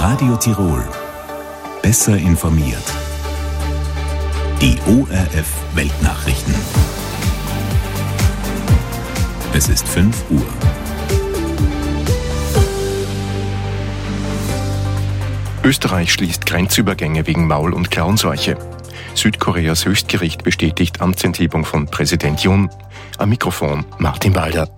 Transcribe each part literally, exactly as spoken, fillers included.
Radio Tirol. Besser informiert. Die O R F Weltnachrichten. Es ist fünf Uhr. Österreich schließt Grenzübergänge wegen Maul- und Klauenseuche. Südkoreas Höchstgericht bestätigt Amtsenthebung von Präsident Yoon. Am Mikrofon Martin Walder.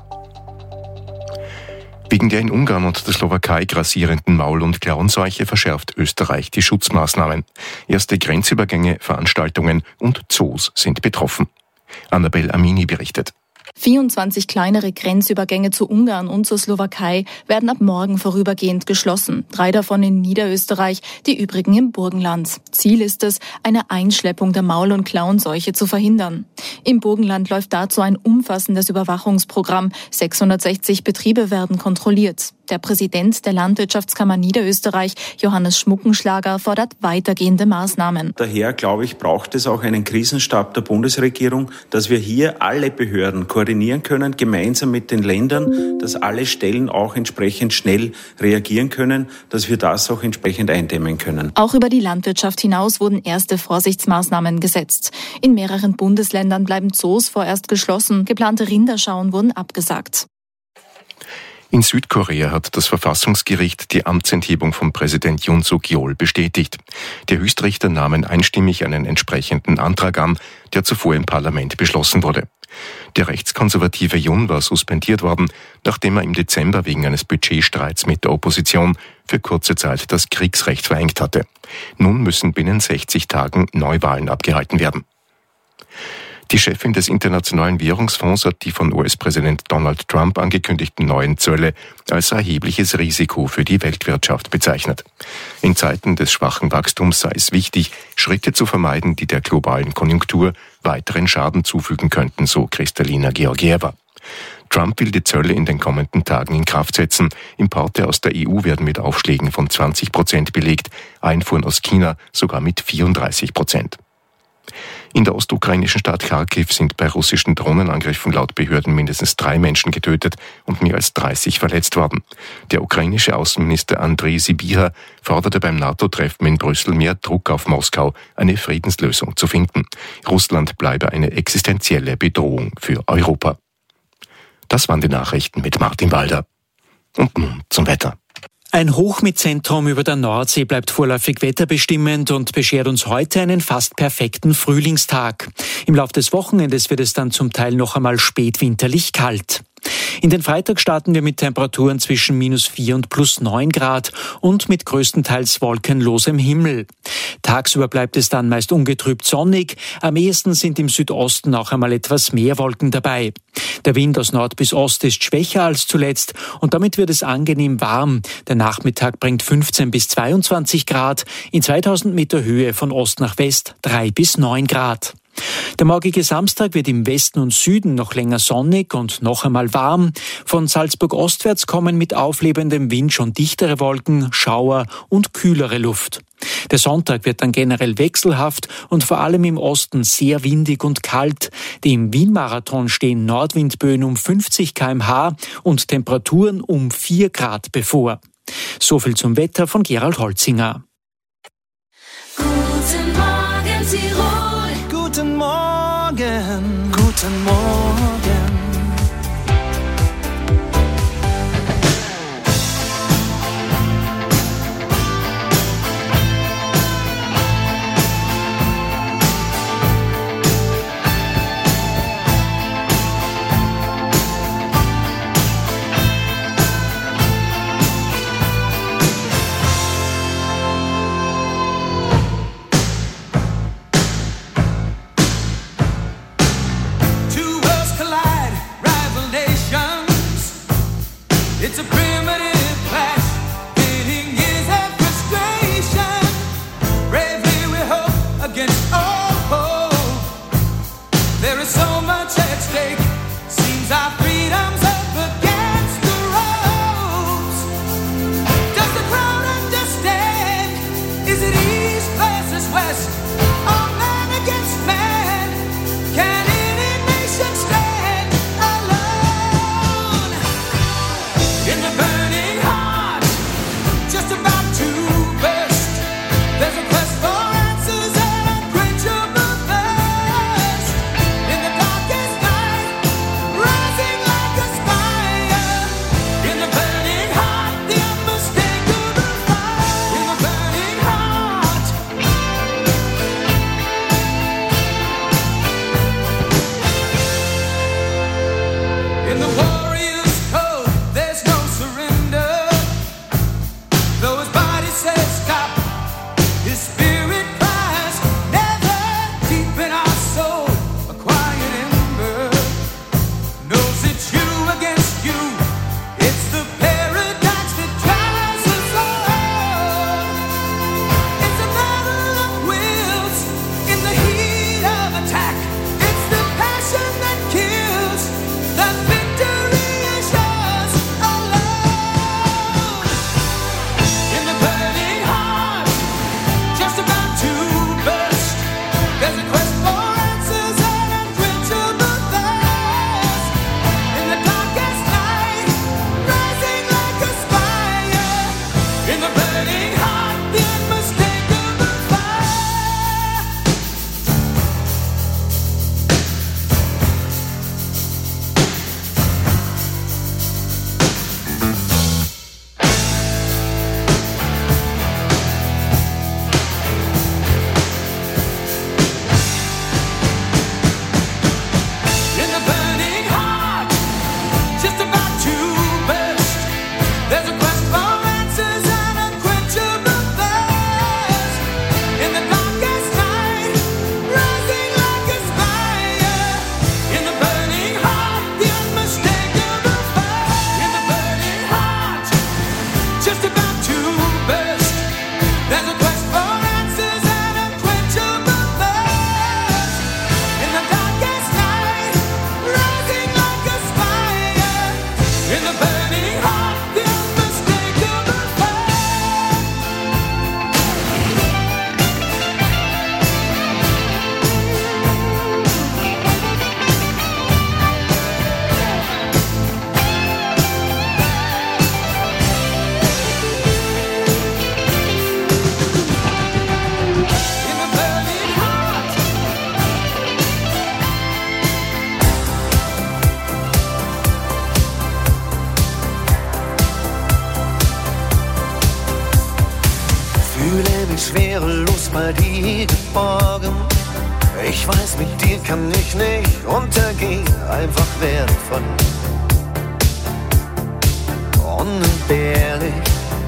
Wegen der in Ungarn und der Slowakei grassierenden Maul- und Klauenseuche verschärft Österreich die Schutzmaßnahmen. Erste Grenzübergänge, Veranstaltungen und Zoos sind betroffen. Annabel Amini berichtet. vierundzwanzig kleinere Grenzübergänge zu Ungarn und zur Slowakei werden ab morgen vorübergehend geschlossen. Drei davon in Niederösterreich, die übrigen im Burgenland. Ziel ist es, eine Einschleppung der Maul- und Klauenseuche zu verhindern. Im Burgenland läuft dazu ein umfassendes Überwachungsprogramm. sechshundertsechzig Betriebe werden kontrolliert. Der Präsident der Landwirtschaftskammer Niederösterreich, Johannes Schmuckenschlager, fordert weitergehende Maßnahmen. Daher, glaube ich, braucht es auch einen Krisenstab der Bundesregierung, dass wir hier alle Behörden koordinieren können, gemeinsam mit den Ländern, dass alle Stellen auch entsprechend schnell reagieren können, dass wir das auch entsprechend eindämmen können. Auch über die Landwirtschaft hinaus wurden erste Vorsichtsmaßnahmen gesetzt. In mehreren Bundesländern bleiben Zoos vorerst geschlossen, geplante Rinderschauen wurden abgesagt. In Südkorea hat das Verfassungsgericht die Amtsenthebung von Präsident Yoon Suk-yeol bestätigt. Der Höchstrichter nahm einstimmig einen entsprechenden Antrag an, der zuvor im Parlament beschlossen wurde. Der rechtskonservative Yoon war suspendiert worden, nachdem er im Dezember wegen eines Budgetstreits mit der Opposition für kurze Zeit das Kriegsrecht verhängt hatte. Nun müssen binnen sechzig Tagen Neuwahlen abgehalten werden. Die Chefin des Internationalen Währungsfonds hat die von U S-Präsident Donald Trump angekündigten neuen Zölle als erhebliches Risiko für die Weltwirtschaft bezeichnet. In Zeiten des schwachen Wachstums sei es wichtig, Schritte zu vermeiden, die der globalen Konjunktur weiteren Schaden zufügen könnten, so Kristalina Georgieva. Trump will die Zölle in den kommenden Tagen in Kraft setzen. Importe aus der E U werden mit Aufschlägen von zwanzig Prozent belegt, Einfuhren aus China sogar mit vierunddreißig Prozent. In der ostukrainischen Stadt Kharkiv sind bei russischen Drohnenangriffen laut Behörden mindestens drei Menschen getötet und mehr als dreißig verletzt worden. Der ukrainische Außenminister Andrei Sybiha forderte beim NATO-Treffen in Brüssel mehr Druck auf Moskau, eine Friedenslösung zu finden. Russland bleibe eine existenzielle Bedrohung für Europa. Das waren die Nachrichten mit Martin Walder. Und nun zum Wetter. Ein Hochmittzentrum über der Nordsee bleibt vorläufig wetterbestimmend und beschert uns heute einen fast perfekten Frühlingstag. Im Laufe des Wochenendes wird es dann zum Teil noch einmal spätwinterlich kalt. In den Freitag starten wir mit Temperaturen zwischen minus vier und plus neun Grad und mit größtenteils wolkenlosem Himmel. Tagsüber bleibt es dann meist ungetrübt sonnig. Am ehesten sind im Südosten auch einmal etwas mehr Wolken dabei. Der Wind aus Nord bis Ost ist schwächer als zuletzt und damit wird es angenehm warm. Der Nachmittag bringt fünfzehn bis zweiundzwanzig Grad, in zweitausend Meter Höhe von Ost nach West drei bis neun Grad. Der morgige Samstag wird im Westen und Süden noch länger sonnig und noch einmal warm. Von Salzburg ostwärts kommen mit auflebendem Wind schon dichtere Wolken, Schauer und kühlere Luft. Der Sonntag wird dann generell wechselhaft und vor allem im Osten sehr windig und kalt. Dem Wien-Marathon stehen Nordwindböen um fünfzig Kilometer pro Stunde und Temperaturen um vier Grad bevor. So viel zum Wetter von Gerald Holzinger. Guten Morgen, Tirol. Guten Morgen, guten Morgen. Two worlds collide. schwerelos bei dir geborgen. Ich weiß, mit dir kann ich nicht untergehen, einfach wertvoll, unentbehrlich.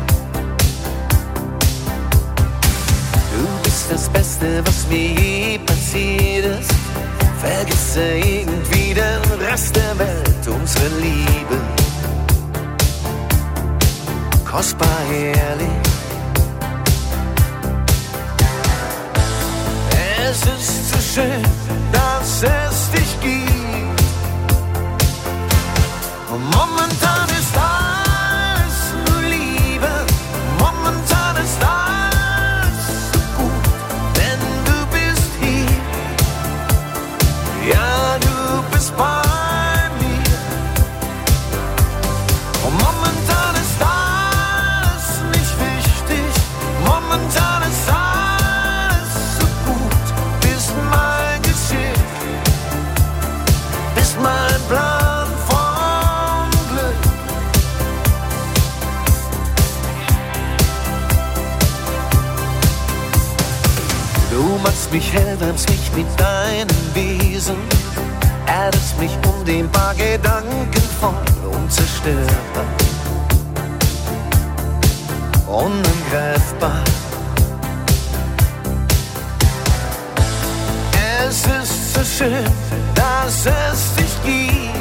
Du bist das Beste, was mir je passiert ist. Vergesse irgendwie den Rest der Welt, unsere Liebe, kostbar ehrlich. Es ist so schön, dass es dich gibt. Und momentan ist alles nur Liebe. Momentan ist alles so gut, denn du bist hier. Ja, du bist bei mir. Und momentan ist alles nicht wichtig. Momentan ist alles mein Plan vom Glück. Du machst mich hell, wärmst mich mit deinem Wesen, erdest mich undehnbar, gedankenvoll, unzerstörbar, unangreifbar. Es ist so schön, dass es dich gibt.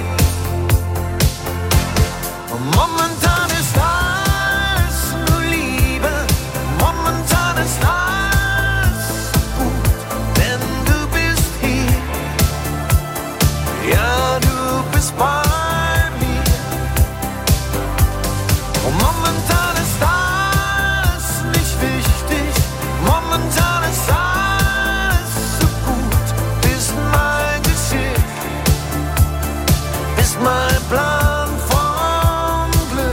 Und momentan ist alles nur Liebe. Momentan ist alles gut, denn du bist hier. Ja, du bist bei mir. Und momentan ist alles nicht wichtig. Momentan ist alles mein Plan vom Glück.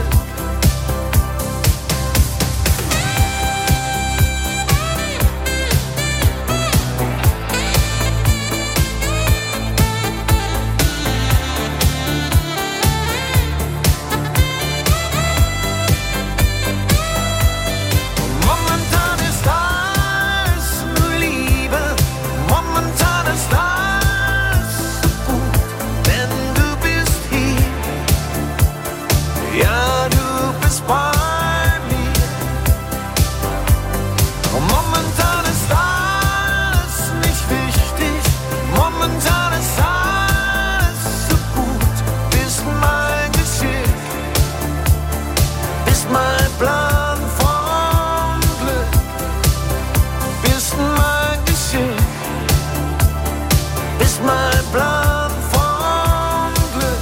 Momentan ist alles nur Liebe. Momentan ist alles so gut, denn du bist ja, du bist bei mir. Und momentan ist alles nicht wichtig. Momentan ist alles so gut. Bist mein Geschick, bist mein Plan vom Glück. Bist mein Geschick, bist mein Plan vom Glück.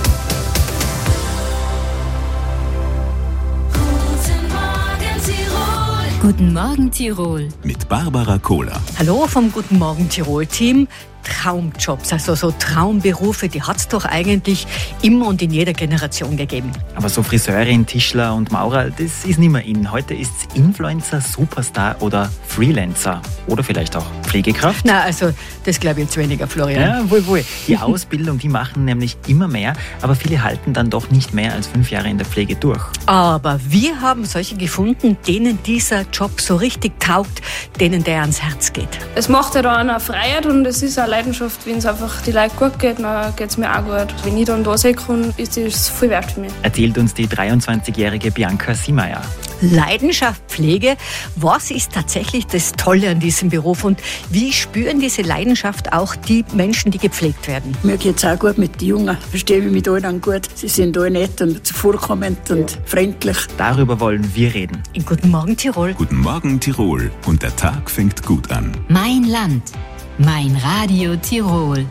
Guten Morgen Tirol. Mit Barbara Kohler. Hallo vom Guten Morgen Tirol-Team. Traumjobs, also so Traumberufe, die hat es doch eigentlich immer und in jeder Generation gegeben. Aber so Friseurin, Tischler und Maurer, das ist nicht mehr in. Heute ist es Influencer, Superstar oder Freelancer. Oder vielleicht auch Pflegekraft. Na, also das glaube ich jetzt weniger, Florian. Ja, wohl, wohl. Die Ausbildung, die machen nämlich immer mehr, aber viele halten dann doch nicht mehr als fünf Jahre in der Pflege durch. Aber wir haben solche gefunden, denen dieser Job so richtig taugt, denen der ans Herz geht. Es macht ja dann eine Freiheit und es ist eine Leidenschaft. Wenn es einfach die Leute gut geht, dann geht es mir auch gut. Wenn ich dann da sein kann, ist das viel wert für mich. Erzählt uns die dreiundzwanzigjährige Bianca Siemeyer. Leidenschaft, Pflege. Was ist tatsächlich das Tolle an diesem Beruf und wie spüren diese Leidenschaft auch die Menschen, die gepflegt werden? Mir geht es auch gut mit den Jungen. Verstehe ich mit allen gut. Sie sind alle nett und zuvorkommend und ja. freundlich. Darüber wollen wir reden. In Guten Morgen Tirol. Guten Morgen Tirol. Und der Tag fängt gut an. Mein Land. Mein Radio Tirol.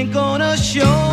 ain't gonna show.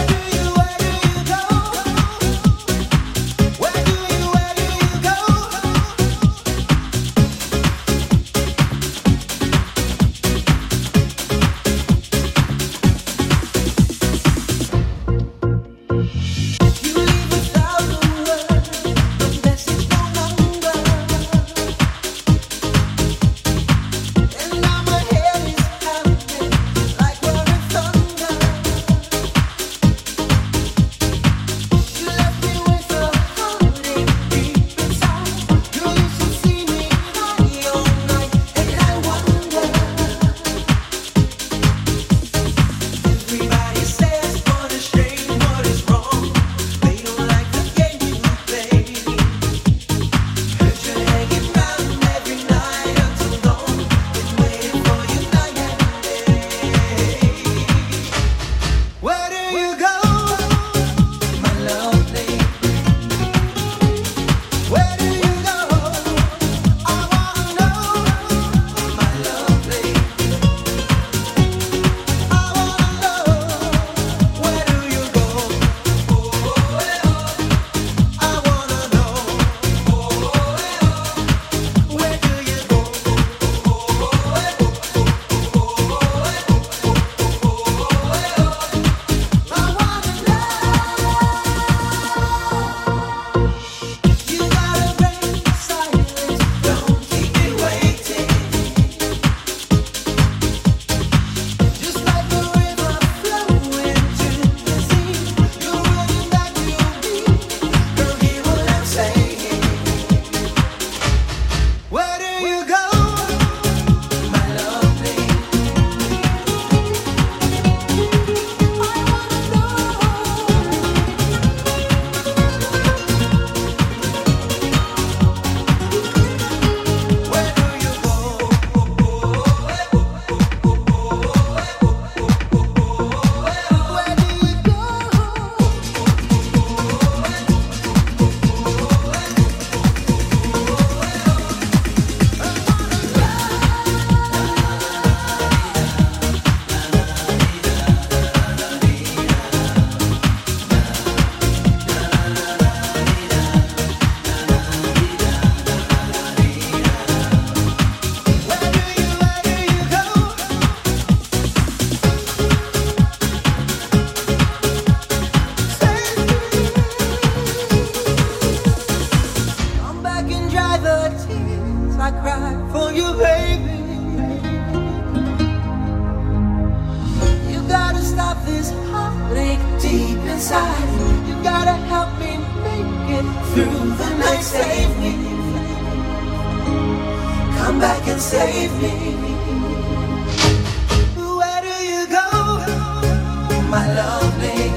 Where do you, where do you go? dry the tears I cry for you, baby. You gotta stop this heartache deep inside. You gotta help me make it through the night. Save me. Come back and save me. Where do you go, my lovely?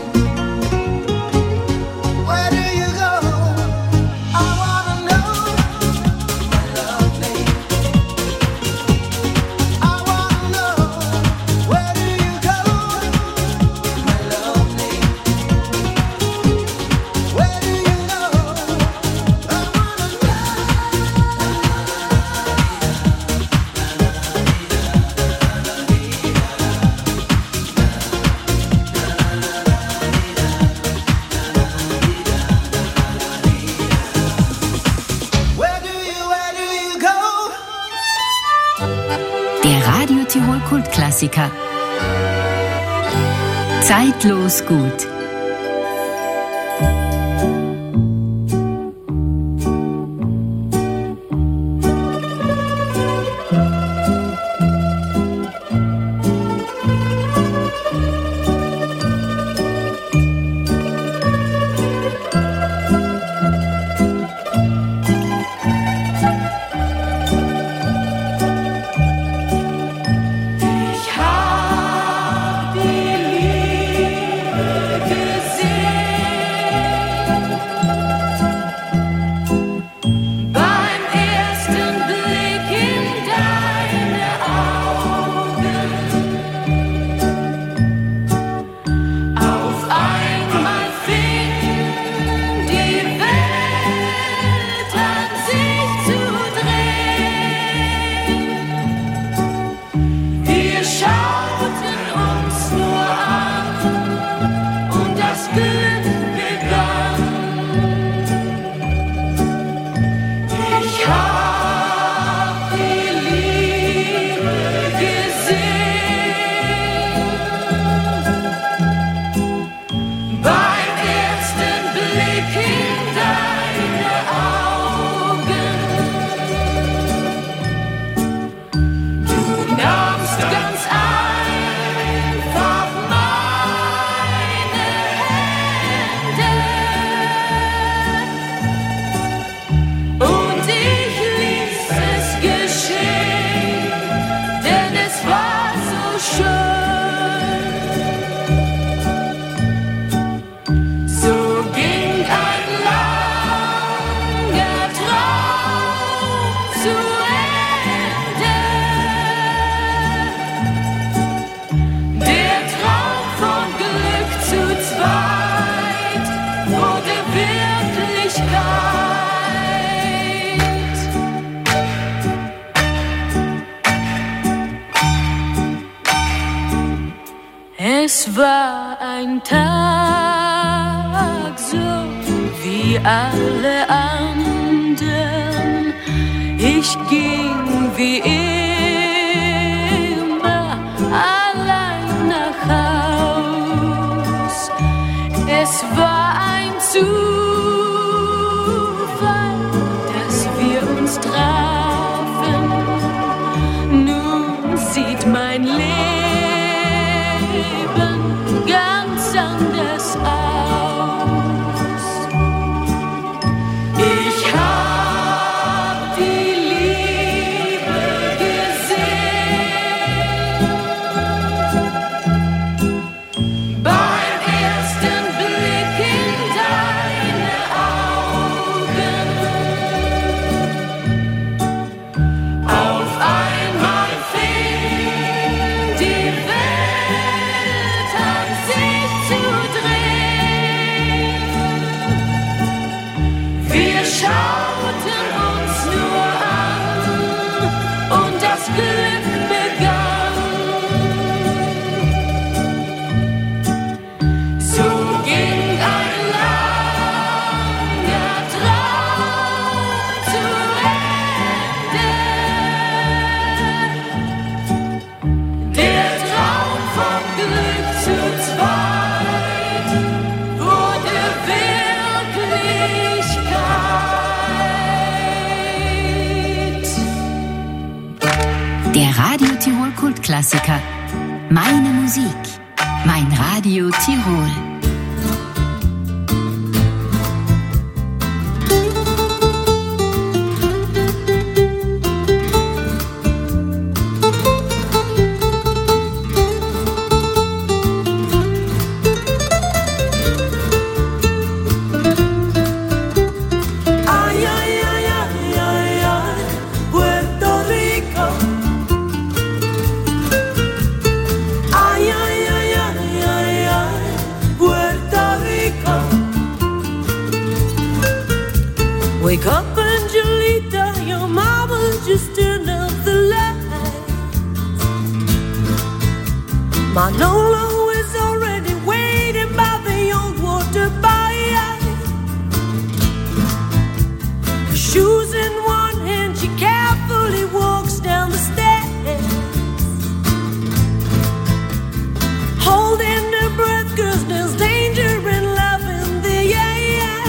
Where do you go? I wanna know, my lovely. I wanna know, where do you go, my lovely? Where do you go? I wanna Where do you, where do you go? Der Radio Tirol Kultklassiker. Zeitlos gut. Ich hab die Liebe gesehen. Beim ersten Blick in deine Augen. Auf einmal fing die Welt an sich zu drehen. Wir schauten uns nur an und das Glück begann. Ich hab die Liebe gesehen. Beim ersten Blick in deine Augen. Du nahmst ganz einfach meine Hände und ich ließ es geschehen, denn es war so schön. So ging ein langer Traum zu Ende. Der Traum von Glück zu zweit wurde Wirklichkeit. Es war ein Tag so wie alle anderen. Ich ging wie immer allein nach Haus. Es war ein Zufall, dass wir uns trafen. Nun sieht mein Leben ganz anders aus. Ich hab die Liebe Radio Tirol Kultklassiker. Meine Musik. Mein Radio Tirol. Wake up, Angelita, your mama just turned up the lights. Manolo is already waiting by the old water by. Shoes in one hand, she carefully walks down the stairs, holding her breath, 'cause there's danger in love in the air.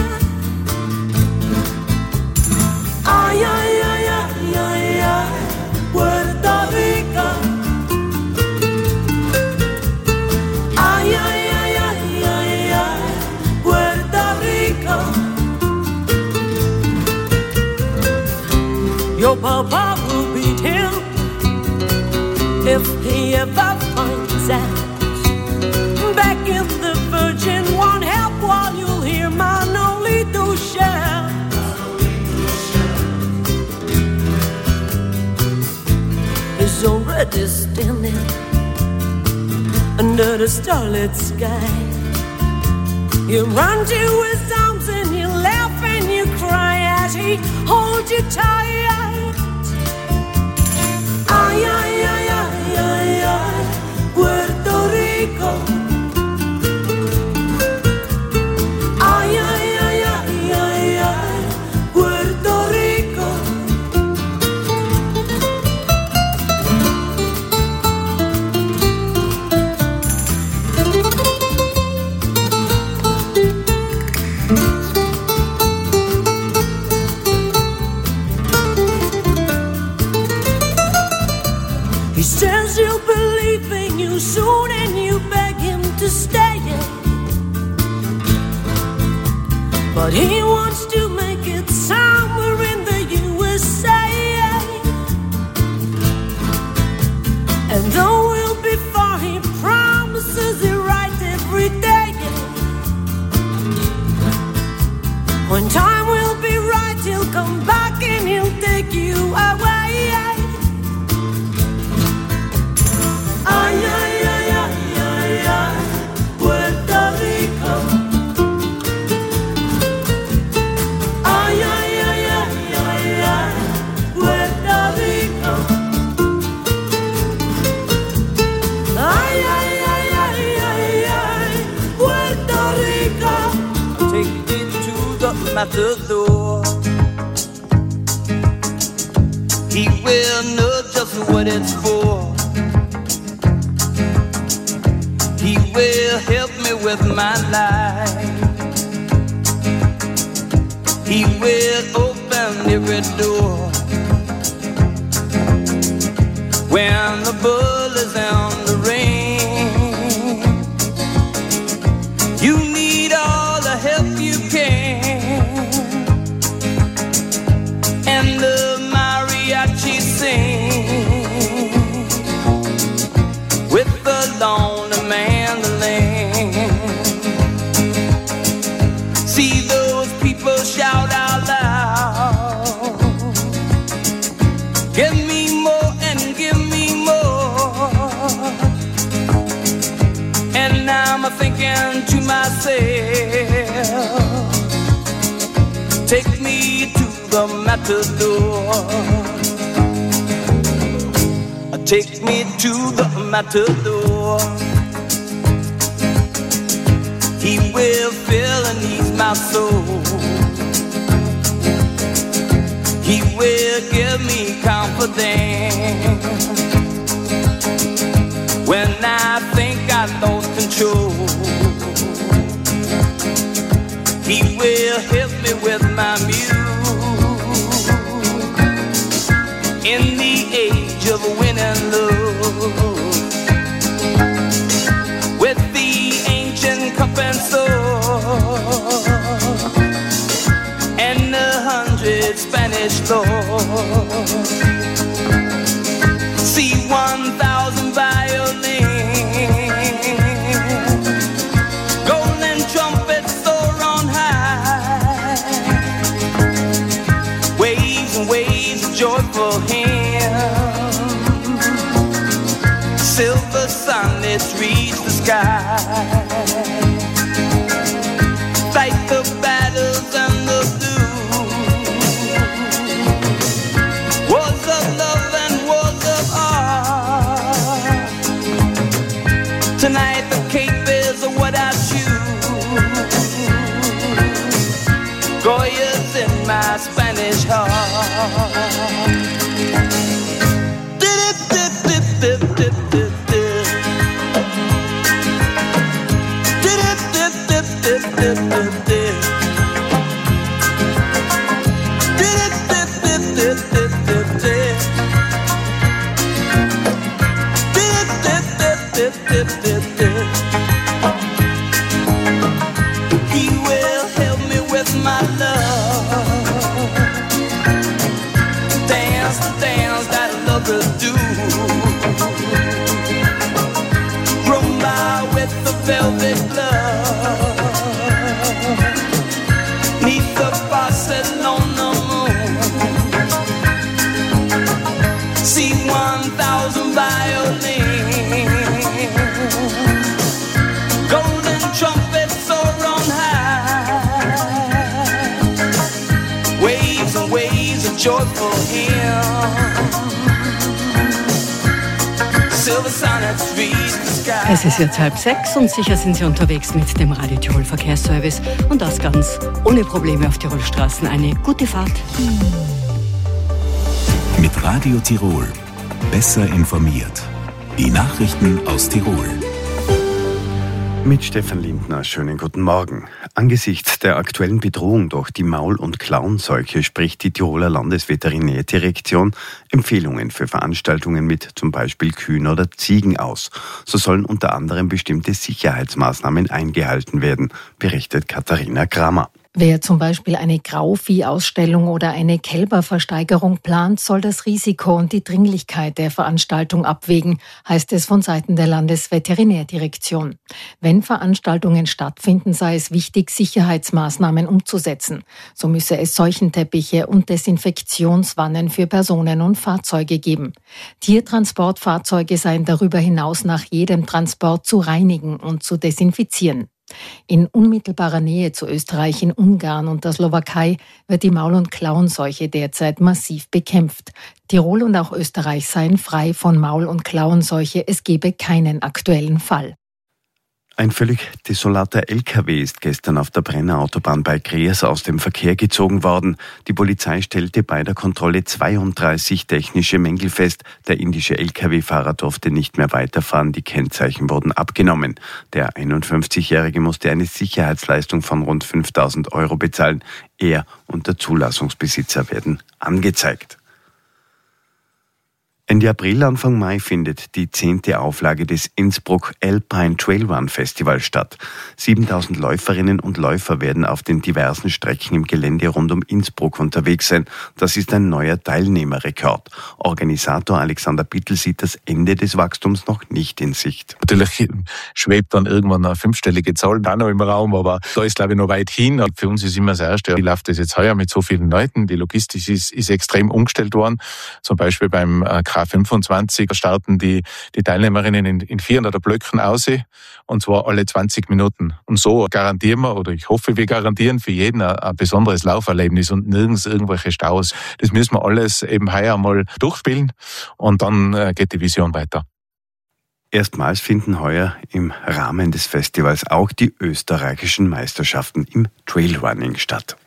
Ay, ay, ay, ay, ay, ay, Puerto Rico. Ay, ay, ay, ay, ay, ay, Puerto Rico. Your papa will beat him if he ever finds out. Back in the Virgin won't help while you'll hear Manolito shout. He's already standing under the starlit sky. You run to his arms and you laugh and you cry as he holds you tight. Ay, ay, ay, ay, ay, ay, Puerto Rico. Ay, ay, ay, ay, ay, ay, Puerto Rico. He says he'll believe in you soon and you beg him to stay. But he wants to make it somewhere in the U S A. And though we'll be far, he promises it right every day. When time will be right, he'll come back and he'll take you away. Ay, ay, ay, ay, ay, ay, Puerto Rico. Ay, ay, ay, ay, ay, ay, Puerto Rico. Ay, ay, ay, ay, ay, ay, Puerto Rico. Take me to the matador. He will know just what it's for. He will help me with my life. He will open every door. When the bull is in the rain, you need all the help you can. And the mariachi sing with the lonely mandolin. See those people shout out loud, give me more and give me more. And I'm thinking to myself, take me to the matador. Take me to the matador. He will fill and ease my soul. He will give me confidence when I think I lost control. He will help me with my muse in the age of win and lose. open store and a hundred Spanish lords. See one thousand violins, golden trumpets soar on high, waves and waves of joyful hymns, silver sunlets reach the sky, fight the battles and the blues, wars of love and wars of art. Tonight the cape is what I choose, Goya's in my Spanish heart. He will help me with my love, dance the dance that lovers do, rumba with the velvet glove, neath the Barcelona moon, see one thousand violins, golden trumpets soar on high, waves and waves of joyful hymns, silver sonnets reach the sky. Es ist jetzt halb sechs und sicher sind Sie unterwegs mit dem Radio Tirol Verkehrsservice und das ganz ohne Probleme auf Tirolstraßen. Eine gute Fahrt. Mit Radio Tirol. Besser informiert. Die Nachrichten aus Tirol. Mit Stefan Lindner, schönen guten Morgen. Angesichts der aktuellen Bedrohung durch die Maul- und Klauenseuche spricht die Tiroler Landesveterinärdirektion Empfehlungen für Veranstaltungen mit zum Beispiel Kühen oder Ziegen aus. So sollen unter anderem bestimmte Sicherheitsmaßnahmen eingehalten werden, berichtet Katharina Kramer. Wer zum Beispiel eine Grauviehausstellung oder eine Kälberversteigerung plant, soll das Risiko und die Dringlichkeit der Veranstaltung abwägen, heißt es von Seiten der Landesveterinärdirektion. Wenn Veranstaltungen stattfinden, sei es wichtig, Sicherheitsmaßnahmen umzusetzen. So müsse es Seuchenteppiche und Desinfektionswannen für Personen und Fahrzeuge geben. Tiertransportfahrzeuge seien darüber hinaus nach jedem Transport zu reinigen und zu desinfizieren. In unmittelbarer Nähe zu Österreich, in Ungarn und der Slowakei wird die Maul- und Klauenseuche derzeit massiv bekämpft. Tirol und auch Österreich seien frei von Maul- und Klauenseuche. Es gebe keinen aktuellen Fall. Ein völlig desolater L K W ist gestern auf der Brenner Autobahn bei Gries aus dem Verkehr gezogen worden. Die Polizei stellte bei der Kontrolle zweiunddreißig technische Mängel fest. Der indische L K W-Fahrer durfte nicht mehr weiterfahren. Die Kennzeichen wurden abgenommen. Der einundfünfzigjährige musste eine Sicherheitsleistung von rund fünftausend Euro bezahlen. Er und der Zulassungsbesitzer werden angezeigt. Ende April, Anfang Mai findet die zehnte Auflage des Innsbruck Alpine Trail Run Festival statt. siebentausend Läuferinnen und Läufer werden auf den diversen Strecken im Gelände rund um Innsbruck unterwegs sein. Das ist ein neuer Teilnehmerrekord. Organisator Alexander Bittel sieht das Ende des Wachstums noch nicht in Sicht. Natürlich schwebt dann irgendwann eine fünfstellige Zahl da noch im Raum, aber da ist, glaube ich, noch weit hin. Für uns ist immer das Erste, wie läuft das jetzt heuer mit so vielen Leuten? Die Logistik ist, ist extrem umgestellt worden. Zum Beispiel beim K fünfundzwanzig starten die, die Teilnehmerinnen in, in vierhundert Blöcken aus, und zwar alle zwanzig Minuten. Und so garantieren wir, oder ich hoffe, wir garantieren für jeden ein, ein besonderes Lauferlebnis und nirgends irgendwelche Staus. Das müssen wir alles eben heuer mal durchspielen und dann äh, geht die Vision weiter. Erstmals finden heuer im Rahmen des Festivals auch die österreichischen Meisterschaften im Trailrunning statt.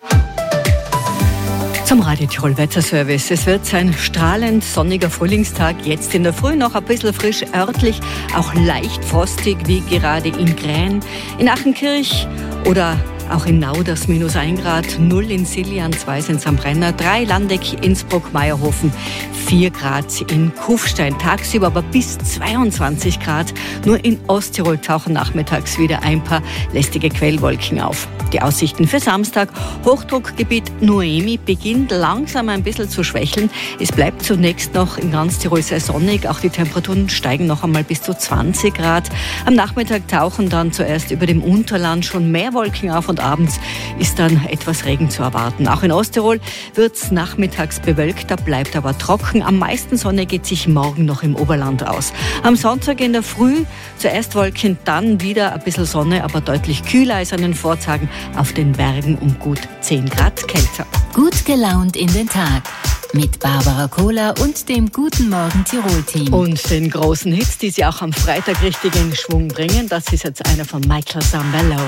Zum Radio Tirol Wetterservice. Es wird ein strahlend sonniger Frühlingstag. Jetzt in der Früh noch ein bisschen frisch, örtlich auch leicht frostig, wie gerade in Gräen, in Achenkirch oder Auch in Nauders minus ein Grad, null in Siljan, zwei sind am Brenner, drei Landeck, Innsbruck, Meierhofen, vier Grad in Kufstein. Tagsüber aber bis zweiundzwanzig Grad. Nur in Osttirol tauchen nachmittags wieder ein paar lästige Quellwolken auf. Die Aussichten für Samstag. Hochdruckgebiet Noemi beginnt langsam ein bisschen zu schwächeln. Es bleibt zunächst noch in ganz Tirol sehr sonnig. Auch die Temperaturen steigen noch einmal bis zu zwanzig Grad. Am Nachmittag tauchen dann zuerst über dem Unterland schon mehr Wolken auf und abends ist dann etwas Regen zu erwarten. Auch in Osttirol wird es nachmittags bewölkter, bleibt aber trocken. Am meisten Sonne geht sich morgen noch im Oberland aus. Am Sonntag in der Früh zuerst Wolken, dann wieder ein bisschen Sonne, aber deutlich kühler als an den Vortagen. Auf den Bergen um gut zehn Grad kälter. Gut gelaunt in den Tag. Mit Barbara Kohler und dem Guten Morgen Tirol-Team. Und den großen Hits, die sie auch am Freitag richtig in Schwung bringen. Das ist jetzt einer von Michael Zambello.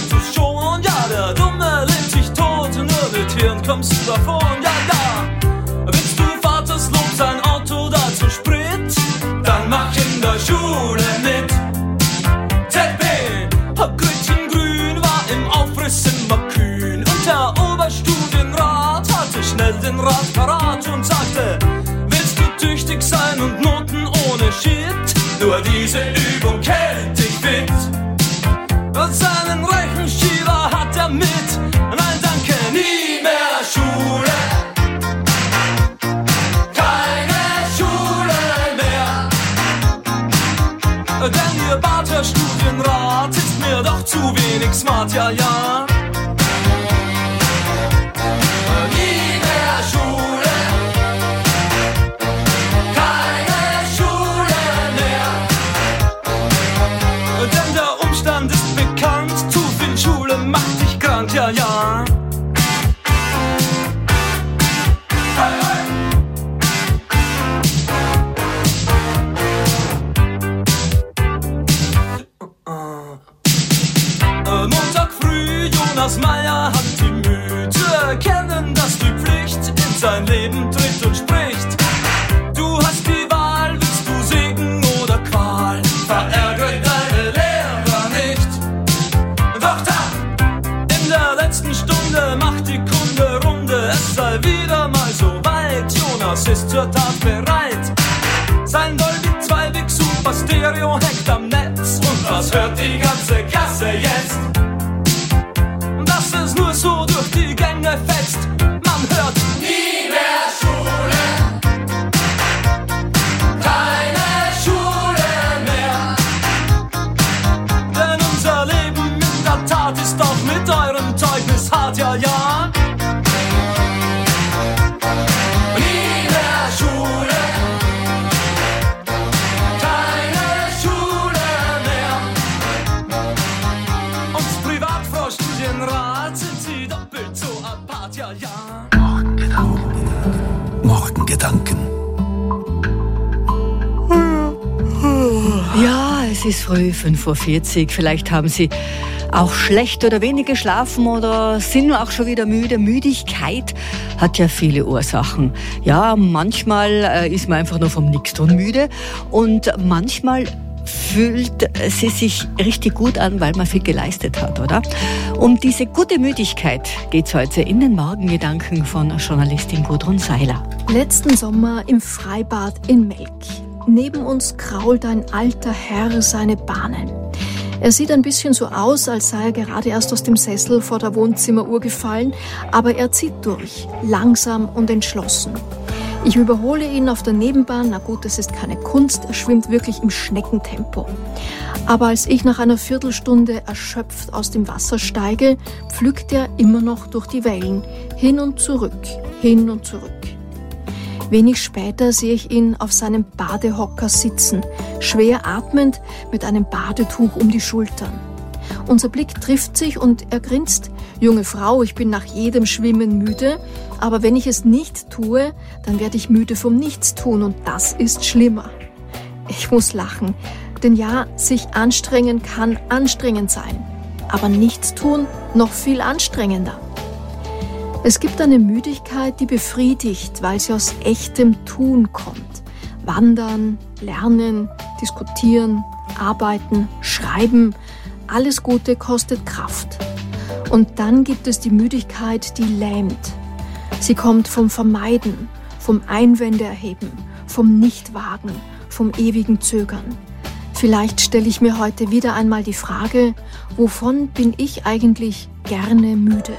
weißt du's schon? Ja, der Dumme legt sich tot, nur mit Hirn kommst du davon. Ja, ja, willst du vaterslos sein Auto dazu Sprit? Dann mach in der Schule mit. Z B, Grütchen Grün war im Aufriss immer kühn. Und der Oberstudienrat hatte schnell den Rat parat und sagte, willst du tüchtig sein und Noten ohne Shit? Nur diese Übung hält dich fit. Und seinen Rechenschieber hat er mit. Nein, danke, nie mehr Schule. Keine Schule mehr. Denn ihr Barter Studienrat ist mir doch zu wenig smart, ja, ja. Nie mehr Schule. Keine Schule mehr. Denn der Umstand ist bekannt, zu viel Schule macht dich krank, ja, ja. Hey, hey. Äh, Montag früh, Jonas Meyer hat die Mühe zu erkennen, dass die Pflicht in sein Leben tritt und spricht. Du hast die Wahl, willst du Segen oder Qual? Verärgere deine Lehrer nicht. Doch da, in der letzten Stunde macht die Kunde Runde. Es sei wieder mal so weit, Jonas ist zur Tat bereit. Sein Dolby zwei Big Super Stereo hängt am Netz. Und was hört die ganze Klasse jetzt? Dass es nur so durch die Gänge fetzt. Man hört nie mehr Schule. Keine Schule mehr. Denn unser Leben in der Tat ist auch mit eurem Zeugnis hart, ja, ja. Nie mehr Schule. Keine Schule mehr. Und privat vor Studienrat sind sie doppelt so apart, ja, ja. Morgengedanken. Ja, es ist früh, fünf Uhr vierzig. Vielleicht haben Sie auch schlecht oder wenig geschlafen oder sind auch schon wieder müde. Müdigkeit hat ja viele Ursachen. Ja, manchmal äh, ist man einfach nur vom Nichtstun müde und manchmal fühlt sie sich richtig gut an, weil man viel geleistet hat, oder? Um diese gute Müdigkeit geht es heute in den Morgengedanken von Journalistin Gudrun Seiler. Letzten Sommer im Freibad in Melk. Neben uns krault ein alter Herr seine Bahnen. Er sieht ein bisschen so aus, als sei er gerade erst aus dem Sessel vor der Wohnzimmeruhr gefallen, aber er zieht durch, langsam und entschlossen. Ich überhole ihn auf der Nebenbahn, na gut, das ist keine Kunst, er schwimmt wirklich im Schneckentempo. Aber als ich nach einer Viertelstunde erschöpft aus dem Wasser steige, pflückt er immer noch durch die Wellen, hin und zurück, hin und zurück. Wenig später sehe ich ihn auf seinem Badehocker sitzen, schwer atmend mit einem Badetuch um die Schultern. Unser Blick trifft sich und er grinst. Junge Frau, ich bin nach jedem Schwimmen müde, aber wenn ich es nicht tue, dann werde ich müde vom Nichtstun und das ist schlimmer. Ich muss lachen, denn ja, sich anstrengen kann anstrengend sein, aber Nichtstun noch viel anstrengender. Es gibt eine Müdigkeit, die befriedigt, weil sie aus echtem Tun kommt. Wandern, lernen, diskutieren, arbeiten, schreiben, alles Gute kostet Kraft. Und dann gibt es die Müdigkeit, die lähmt. Sie kommt vom Vermeiden, vom Einwände erheben, vom Nichtwagen, vom ewigen Zögern. Vielleicht stelle ich mir heute wieder einmal die Frage, wovon bin ich eigentlich gerne müde?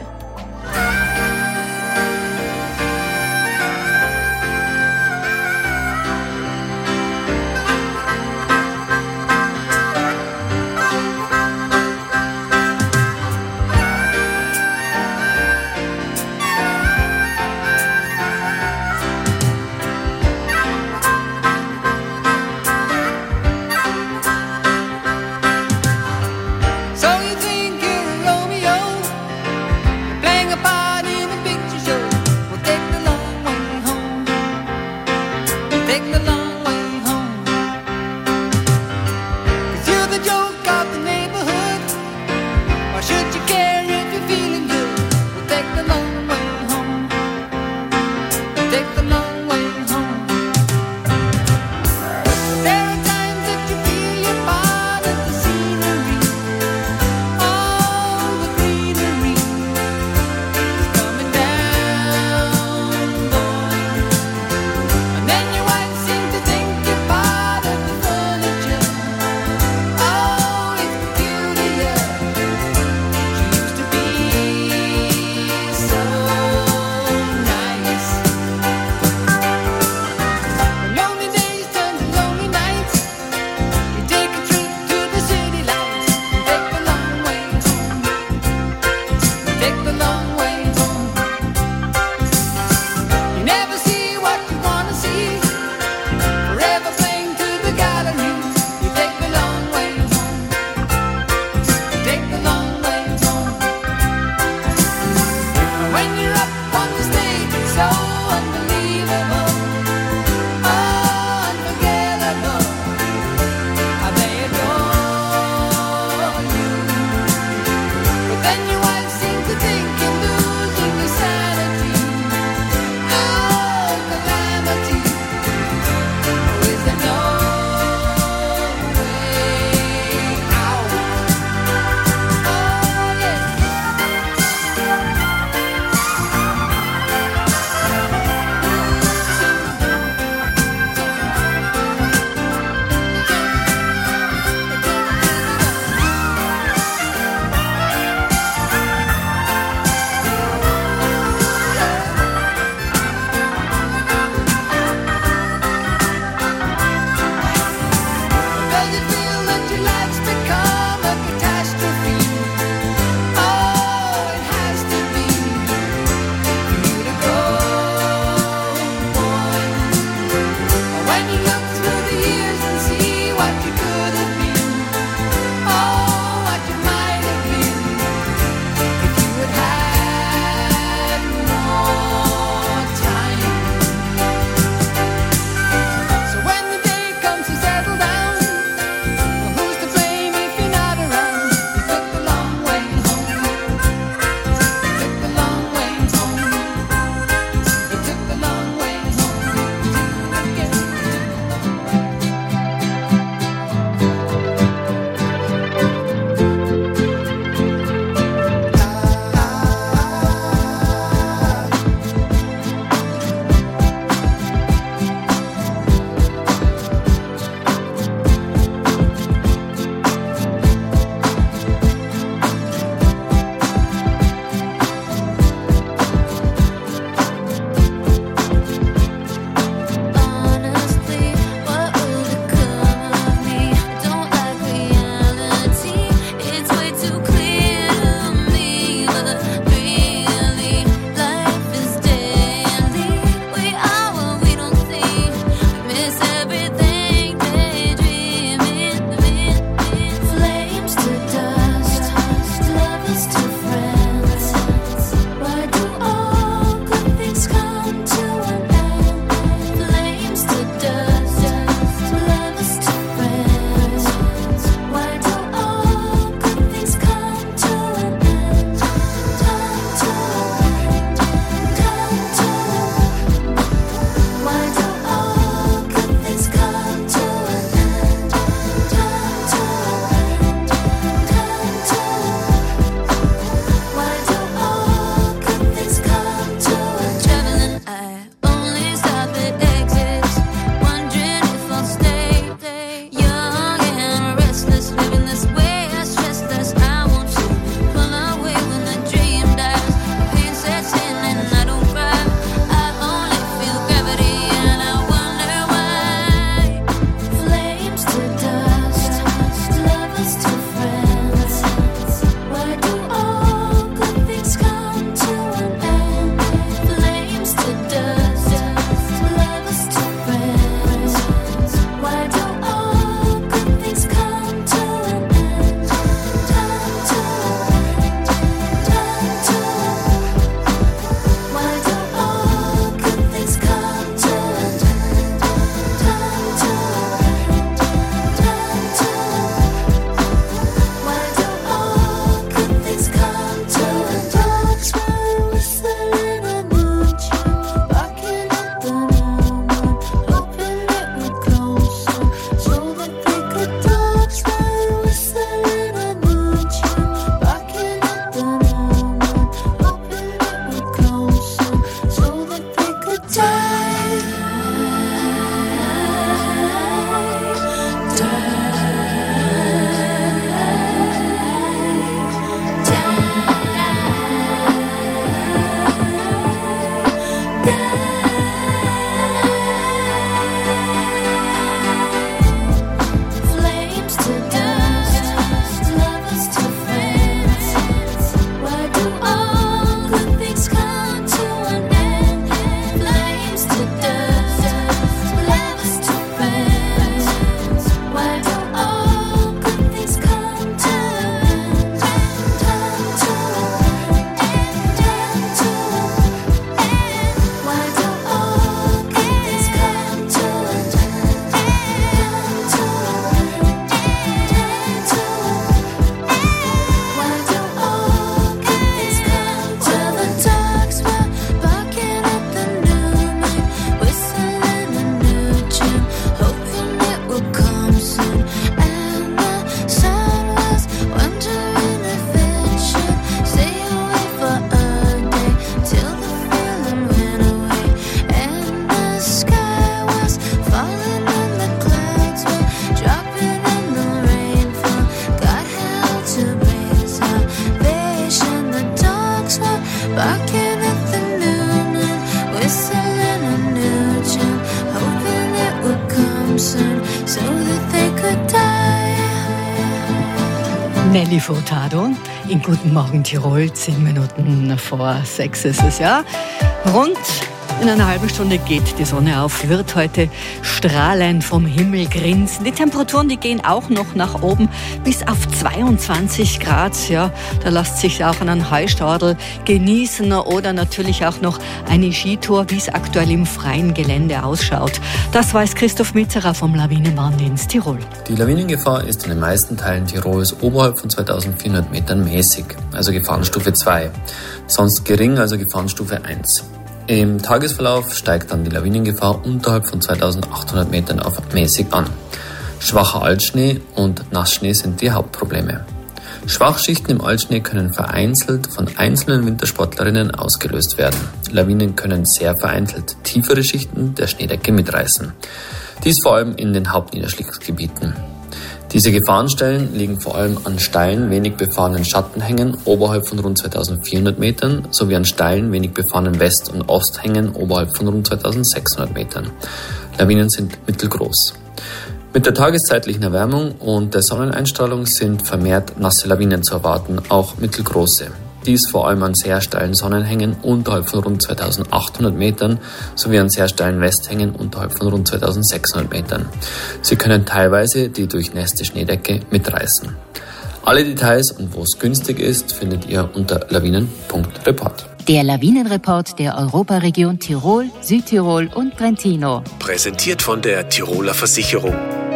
Nelly Furtado in Guten Morgen Tirol, zehn Minuten vor sechs ist es, ja. Rund in einer halben Stunde geht die Sonne auf, wird heute strahlend vom Himmel grinsen. Die Temperaturen, die gehen auch noch nach oben bis auf zweiundzwanzig Grad. Ja, da lässt sich auch einen Heustadel genießen oder natürlich auch noch eine Skitour, wie es aktuell im freien Gelände ausschaut. Das weiß Christoph Mitzerer vom Lawinenwarndienst Tirol. Die Lawinengefahr ist in den meisten Teilen Tirols oberhalb von zweitausendvierhundert Metern mäßig, also Gefahrenstufe zwei. Sonst gering, also Gefahrenstufe eins. Im Tagesverlauf steigt dann die Lawinengefahr unterhalb von zweitausendachthundert Metern auf mäßig an. Schwacher Altschnee und Nassschnee sind die Hauptprobleme. Schwachschichten im Altschnee können vereinzelt von einzelnen Wintersportlerinnen ausgelöst werden. Lawinen können sehr vereinzelt tiefere Schichten der Schneedecke mitreißen. Dies vor allem in den Hauptniederschlagsgebieten. Diese Gefahrenstellen liegen vor allem an steilen, wenig befahrenen Schattenhängen oberhalb von rund zweitausendvierhundert Metern sowie an steilen, wenig befahrenen West- und Osthängen oberhalb von rund zweitausendsechshundert Metern. Lawinen sind mittelgroß. Mit der tageszeitlichen Erwärmung und der Sonneneinstrahlung sind vermehrt nasse Lawinen zu erwarten, auch mittelgroße. Dies vor allem an sehr steilen Sonnenhängen unterhalb von rund zweitausendachthundert Metern sowie an sehr steilen Westhängen unterhalb von rund zweitausendsechshundert Metern. Sie können teilweise die durchnässte Schneedecke mitreißen. Alle Details und wo es günstig ist, findet ihr unter lawinen punkt report. Der Lawinenreport der Europaregion Tirol, Südtirol und Trentino. Präsentiert von der Tiroler Versicherung.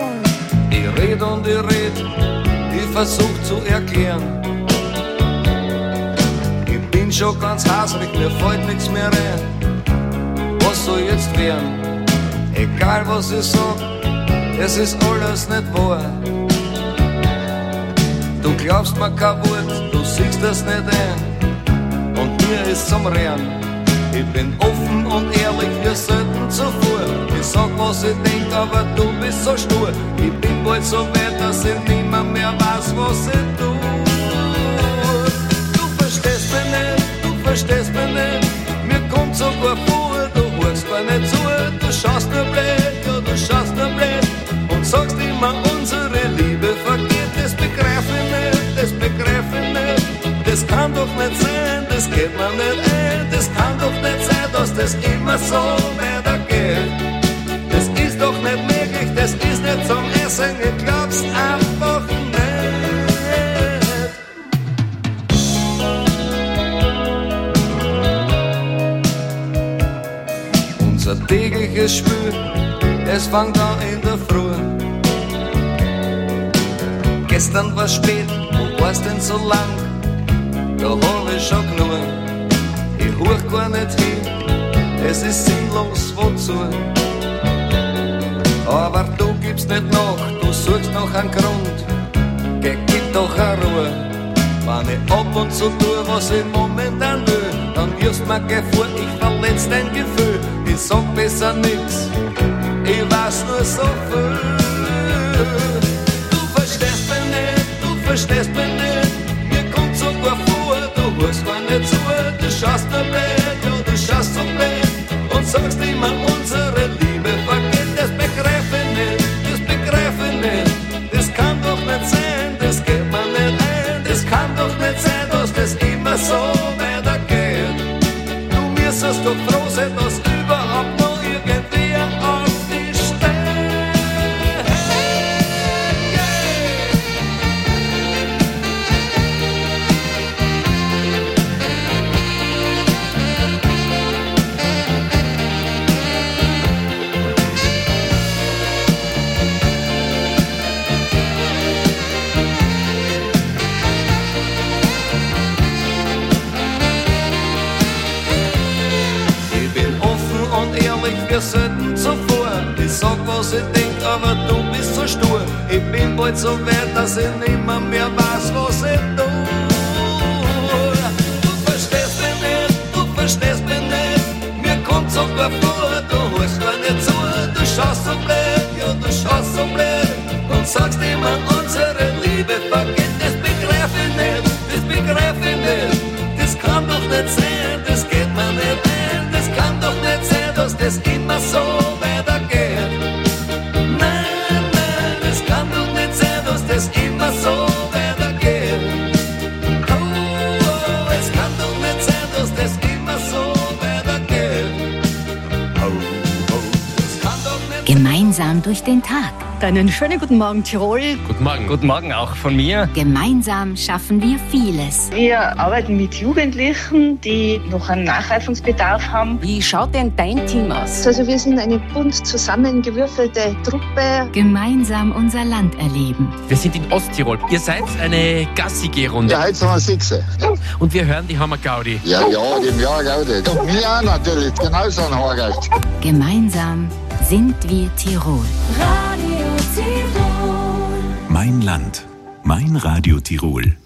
Ich red und ich red, ich versuch zu erklären. Ich bin schon ganz hasrig, mir fällt nichts mehr rein. Was soll jetzt werden? Egal was ich sag, es ist alles nicht wahr. Du glaubst mir kein Wort, du siehst das nicht ein. Und mir ist zum Rehren. Ich bin offen und ehrlich wie selten zuvor. Ich sag was ich denk, aber du bist so stur. Ich bin bald so weit, dass ich nimmer mehr weiß, was ich tu. Verstehst mich nicht, mir kommt sogar vor, du hörst mir nicht zu, du schaust nur blöd, ja du schaust nur blöd und sagst immer, unsere Liebe vergeht, das begreif ich nicht, das begreif ich nicht, das kann doch nicht sein, das geht mir nicht ein. Das kann doch nicht sein, dass das immer so weitergeht. Das ist doch nicht möglich, das ist nicht zum Essen, ich glaub's einfach nicht. Unser tägliches Spiel, es fängt an in der Früh. Gestern war spät, wo war's denn so lang? Da hab ich schon genug. Ich huch gar nicht hin, es ist sinnlos, wozu? Aber du gibst nicht nach, du suchst noch einen Grund. Geh, gib doch eine Ruhe. Wenn ich ab und zu tue, was ich momentan will, dann wirfst mir geh vor, ich verletz dein Gefühl. Ich sag besser nix, ich weiß nur so viel. Du verstehst mich nicht, du verstehst mich nicht. Mir kommt sogar vor, du hörst gar nicht zu. Du schaust nur blöd, ja du schaust so blöd und sagst immer, unsere Liebe vergeht. Das begreif ich nicht, das begreif ich nicht. Das kann doch nicht sein, das geht mir nicht ein. Das kann doch nicht sein, dass das immer so weitergeht. Du müsstest doch froh sein, dass überhaupt noch irgendwer auf dich steht. Wir selten zuvor. Ich sag, was ich denk, aber du bist so stur. Ich bin bald so weit, dass ich nimmer mehr weiß, was ich tu. Du verstehst mich nicht, du verstehst mich nicht. Mir kommt sogar vor, du hörst gar nicht zu. Du schaust so blöd, ja du schaust so blöd und sagst immer, unsere Liebe vergeht. Das begreif ich nicht, das begreif ich nicht. Das kann doch nicht sein, das geht mir nicht ein. Das kann doch nicht sein, dass das immer so weitergeht. Nein, nein, es kann doch nicht sein, dass das immer so weitergeht. Oh, oh, es kann doch nicht sein, dass das immer so weitergeht. Oh, oh, es kann doch nicht Gemeinsam durch den Tag. Einen schönen guten Morgen, Tirol. Guten Morgen. Guten Morgen auch von mir. Gemeinsam schaffen wir vieles. Wir arbeiten mit Jugendlichen, die noch einen Nachreifungsbedarf haben. Wie schaut denn dein Team aus? Also wir sind eine bunt zusammengewürfelte Truppe. Gemeinsam unser Land erleben. Wir sind in Osttirol. Ihr seid eine Gassi-G-Runde. Ja, heute sind wir Sechse. Und wir hören die Hammer Gaudi. Ja, ja, die Hammer Gaudi. Und wir auch natürlich, genauso ein Haargeist. Gemeinsam sind wir Tirol. Radio Tirol. Mein Land. Mein Radio Tirol.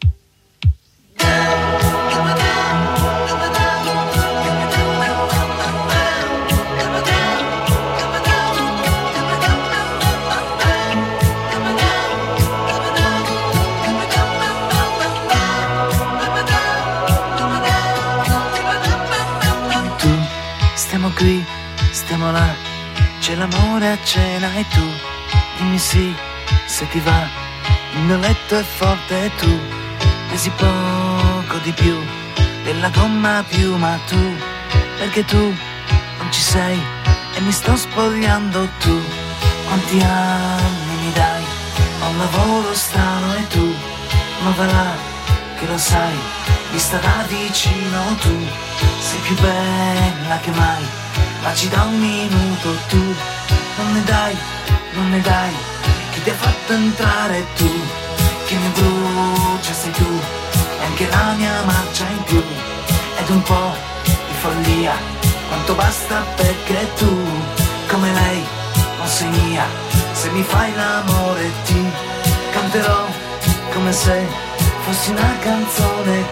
Stiamo qui, stiamo là, c'è l'amore a cena e tu dimmi sì, se ti va, il mio letto è forte e tu pesi poco di più della gomma più, ma tu, perché tu non ci sei e mi sto spogliando. Tu, quanti anni mi dai, ho un lavoro strano e tu, ma va là, che lo sai, vista da vicino tu, sei più bella che mai, ma ci da un minuto tu, non ne dai, non ne dai, chi ti ha fatto entrare tu, chi mi brucia sei tu, e anche la mia marcia in più, ed un po' di follia, quanto basta perché tu, come lei, non sei mia, se mi fai l'amore ti canterò come se fossi una canzone,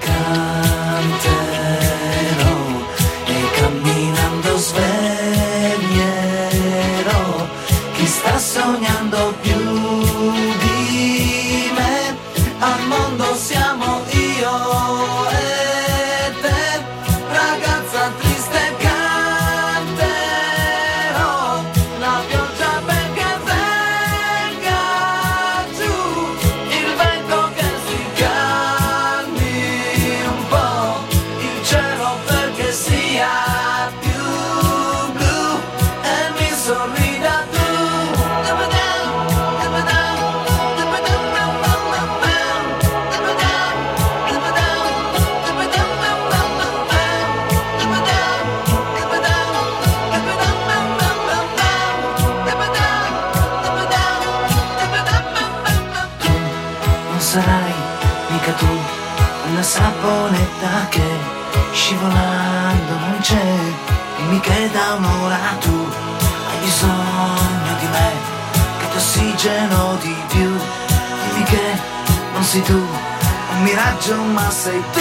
canterò e camminando sveglierò chi sta sognando più di me, al mondo siamo io e te, ragazza triste canterò la pioggia perché venga giù, il vento che si calmi vita che scivolando non c'è, dimmi che da un'ora tu hai bisogno di me, che ti ossigeno di più, dimmi che non sei tu, un miraggio ma sei tu.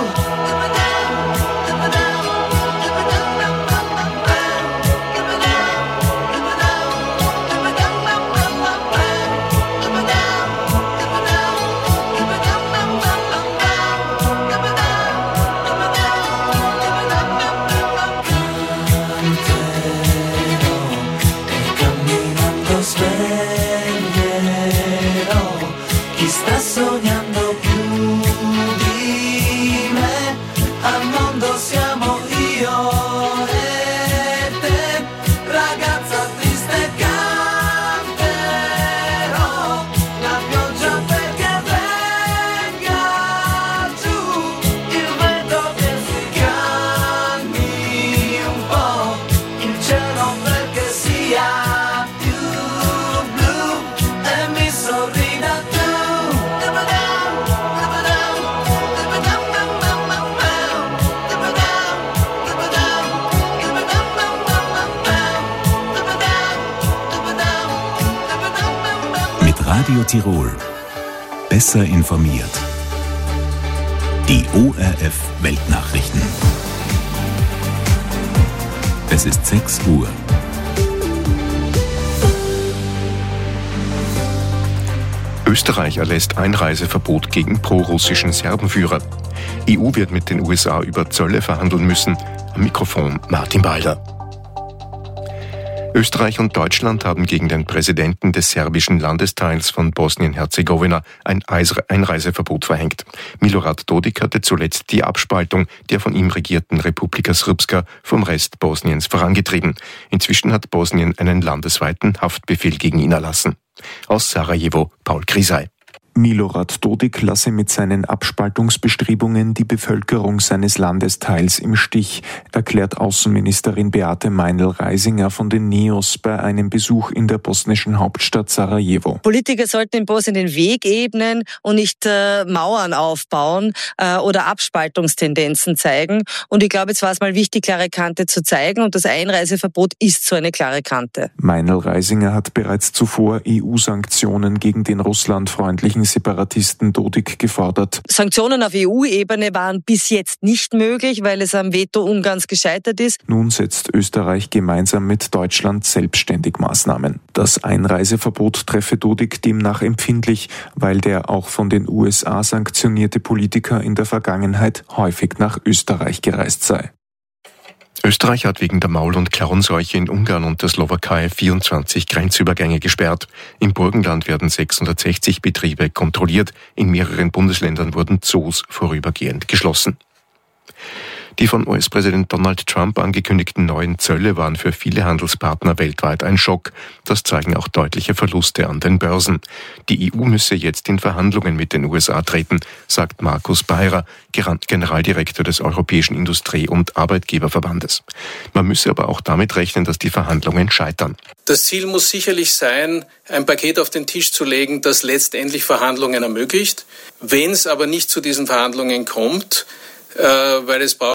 Radio Tirol. Besser informiert. Die O R F Weltnachrichten. Es ist sechs Uhr. Österreich erlässt Einreiseverbot gegen prorussischen Serbenführer. E U wird mit den U S A über Zölle verhandeln müssen. Am Mikrofon Martin Balder. Österreich und Deutschland haben gegen den Präsidenten des serbischen Landesteils von Bosnien-Herzegowina ein Einreiseverbot verhängt. Milorad Dodik hatte zuletzt die Abspaltung der von ihm regierten Republika Srpska vom Rest Bosniens vorangetrieben. Inzwischen hat Bosnien einen landesweiten Haftbefehl gegen ihn erlassen. Aus Sarajevo, Paul Krisay. Milorad Dodik lasse mit seinen Abspaltungsbestrebungen die Bevölkerung seines Landesteils im Stich, erklärt Außenministerin Beate Meinl-Reisinger von den Neos bei einem Besuch in der bosnischen Hauptstadt Sarajevo. Politiker sollten in Bosnien den Weg ebnen und nicht äh, Mauern aufbauen äh, oder Abspaltungstendenzen zeigen. Und ich glaube, jetzt war es mal wichtig, klare Kante zu zeigen, und das Einreiseverbot ist so eine klare Kante. Meinl-Reisinger hat bereits zuvor E U-Sanktionen gegen den russlandfreundlichen Separatisten Dodik gefordert. Sanktionen auf E U-Ebene waren bis jetzt nicht möglich, weil es am Veto Ungarns gescheitert ist. Nun setzt Österreich gemeinsam mit Deutschland selbstständig Maßnahmen. Das Einreiseverbot treffe Dodik demnach empfindlich, weil der auch von den U S A sanktionierte Politiker in der Vergangenheit häufig nach Österreich gereist sei. Österreich hat wegen der Maul- und Klauenseuche in Ungarn und der Slowakei vierundzwanzig Grenzübergänge gesperrt. Im Burgenland werden sechshundertsechzig Betriebe kontrolliert. In mehreren Bundesländern wurden Zoos vorübergehend geschlossen. Die von U S-Präsident Donald Trump angekündigten neuen Zölle waren für viele Handelspartner weltweit ein Schock. Das zeigen auch deutliche Verluste an den Börsen. Die E U müsse jetzt in Verhandlungen mit den U S A treten, sagt Markus Beirer, Generaldirektor des Europäischen Industrie- und Arbeitgeberverbandes. Man müsse aber auch damit rechnen, dass die Verhandlungen scheitern. Das Ziel muss sicherlich sein, ein Paket auf den Tisch zu legen, das letztendlich Verhandlungen ermöglicht. Wenn es aber nicht zu diesen Verhandlungen kommt, äh, weil es braucht